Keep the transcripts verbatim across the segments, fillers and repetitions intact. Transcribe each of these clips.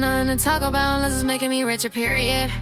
nothing to talk about unless it's making me richer, period.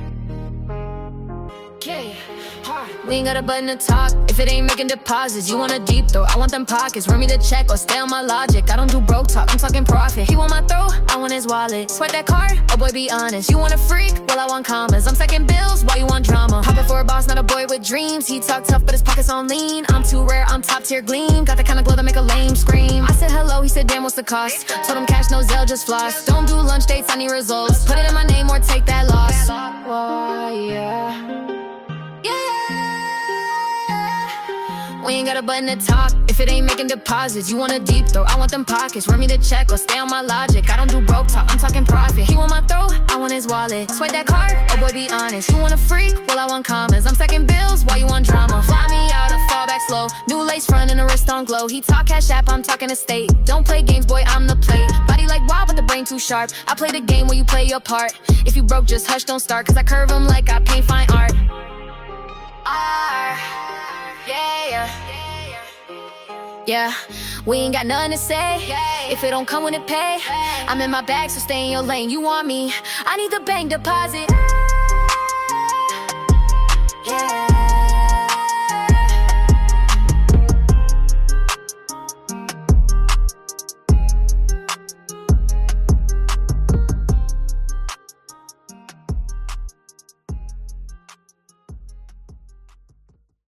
Okay. We ain't got a button to talk if it ain't making deposits. You want a deep throat, I want them pockets. Run me the check or stay on my logic. I don't do broke talk, I'm talking profit. He want my throat, I want his wallet. Swipe that card, oh boy be honest. You want a freak, well I want commas. I'm second bills, why you want drama? Hopping for a boss, not a boy with dreams. He talk tough but his pockets on lean. I'm too rare, I'm top tier gleam. Got the kind of glow that make a lame scream. I said hello, he said damn what's the cost? Told him cash no Zelle, just floss. Don't do lunch dates, I need results. Put it in my name or take that loss. Oh yeah. We ain't got a button to talk if it ain't making deposits. You want a deep throat, I want them pockets. Run me the check or stay on my logic. I don't do broke talk, I'm talking profit. He want my throat, I want his wallet. Swipe that card, oh boy be honest. You want a freak, well I want commas. I'm second bills, why you want drama? Fly me out or fall back slow. New lace front and a wrist on glow. He talk cash app, I'm talking estate. Don't play games, boy, I'm the plate. Body like wild, but the brain too sharp. I play the game where you play your part. If you broke, just hush, don't start. Cause I curve him like I paint fine art. R, yeah, yeah. Yeah, we ain't got nothing to say if it don't come when it pay. I'm in my bag, so stay in your lane. You want me? I need the bank deposit. Yeah.